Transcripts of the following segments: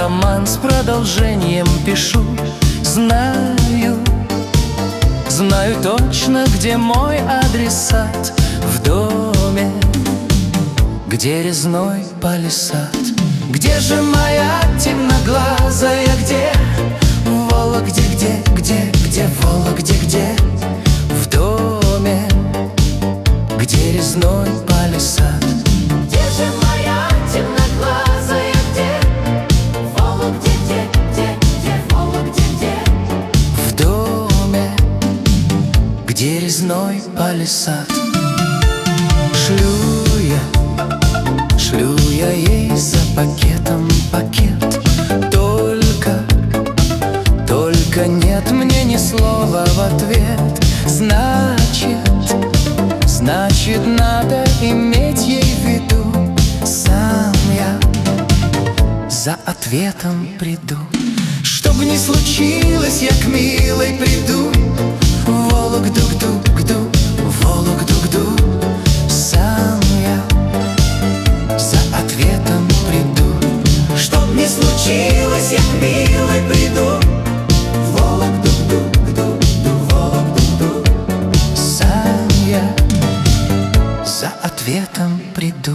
роман с продолжением пишу. Знаю точно, где мой адресат. В доме, где резной палисад. Где же моя темноглазая, где? В Вологде, где, в Вологде, где? В доме, где резной палисад. Где же моя темноглазая, где? В Вологде, где, в Вологде, где? В доме, где резной палисад. Шлю я ей за пакетом пакет. Только нет мне ни слова в ответ. Значит, надо иметь ей в виду. Сам я за ответом приду. Чтоб ни случилось, я к милой приду. В Вологду, в Вологду, сам я за ответом приду. Чтоб ни случилось, я к милой приду. В Вологду, в Вологду, сам я за ответом приду.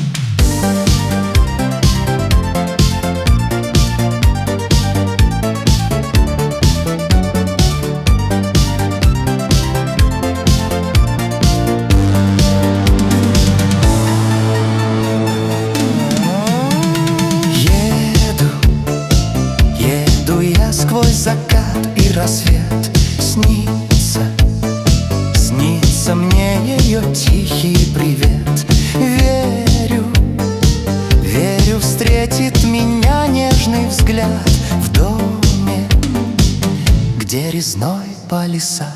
Сквозь закат и рассвет снится мне ее тихий привет. Верю, встретит меня нежный взгляд. В доме, где резной палисад.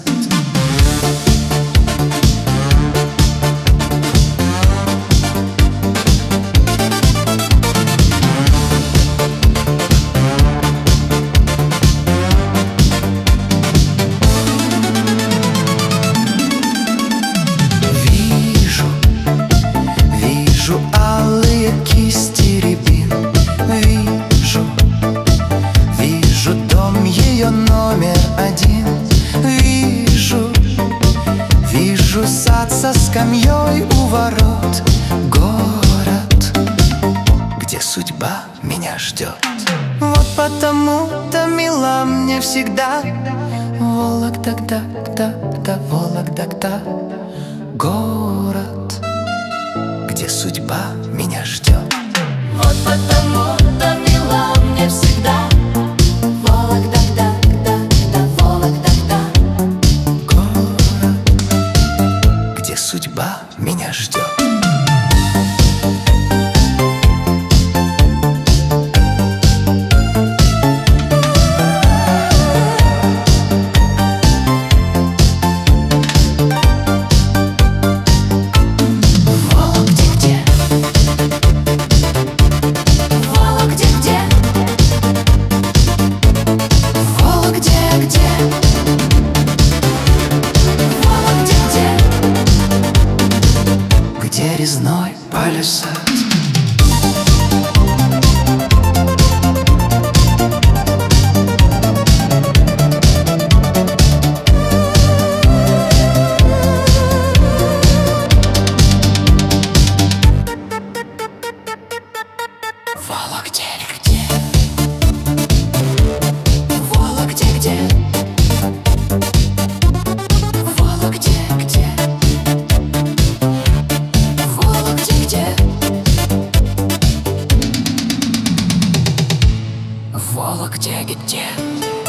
Кисти рябин, вижу дом ее номер один. Вижу сад со скамьей у ворот. Город, где судьба меня ждет. Вот потому-то мила мне всегда Вологда, Вологда. Город, где судьба меня ждет. Вот потому-то мила мне всегда Вологда, Вологда. Город, где судьба меня ждет. Где резной палисад. Вологде, где? Вологде, где? Вологде, где? Вологде, где? Вологде, где?